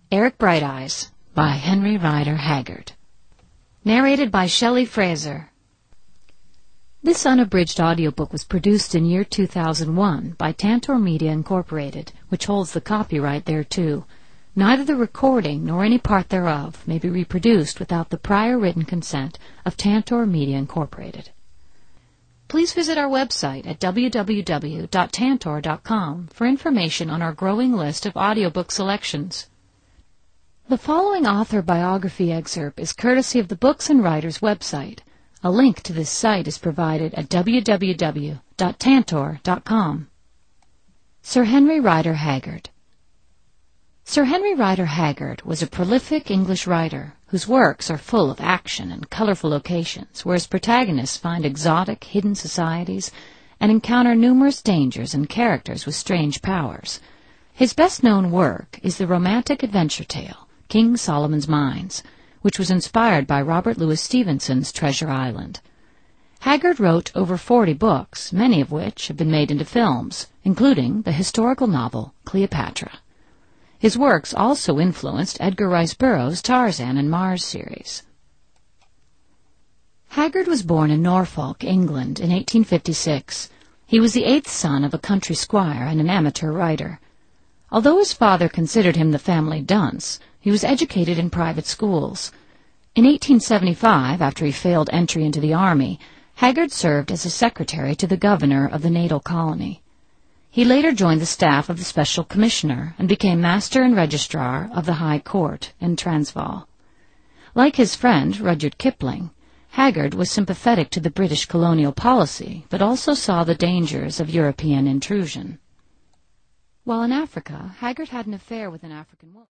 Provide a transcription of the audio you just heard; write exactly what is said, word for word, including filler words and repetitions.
Eric Brighteyes by Henry Rider Haggard. Narrated by Shelley Fraser. This unabridged audiobook was produced in year two thousand one by Tantor Media Incorporated, which holds the copyright thereto. Neither the recording nor any part thereof may be reproduced without the prior written consent of Tantor Media Incorporated. Please visit our website at w w w dot tantor dot com for information on our growing list of audiobook selections. The following author biography excerpt is courtesy of the Books and Writers website. A link to this site is provided at w w w dot tantor dot com. Sir Henry Rider Haggard. Sir Henry Rider Haggard was a prolific English writer whose works are full of action and colorful locations, where his protagonists find exotic, hidden societies and encounter numerous dangers and characters with strange powers. His best-known work is the romantic adventure tale, King Solomon's Mines, which was inspired by Robert Louis Stevenson's Treasure Island. Haggard wrote over forty books, many of which have been made into films, including the historical novel Cleopatra. His works also influenced Edgar Rice Burroughs' Tarzan and Mars series. Haggard was born in Norfolk, England, in eighteen fifty-six. He was the eighth son of a country squire and an amateur writer. Although his father considered him the family dunce, he was educated in private schools. In eighteen seventy-five, after he failed entry into the army, Haggard served as a secretary to the governor of the natal colony. He later joined the staff of the Special Commissioner and became Master and Registrar of the High Court in Transvaal. Like his friend, Rudyard Kipling, Haggard was sympathetic to the British colonial policy, but also saw the dangers of European intrusion. While in Africa, Haggard had an affair with an African woman.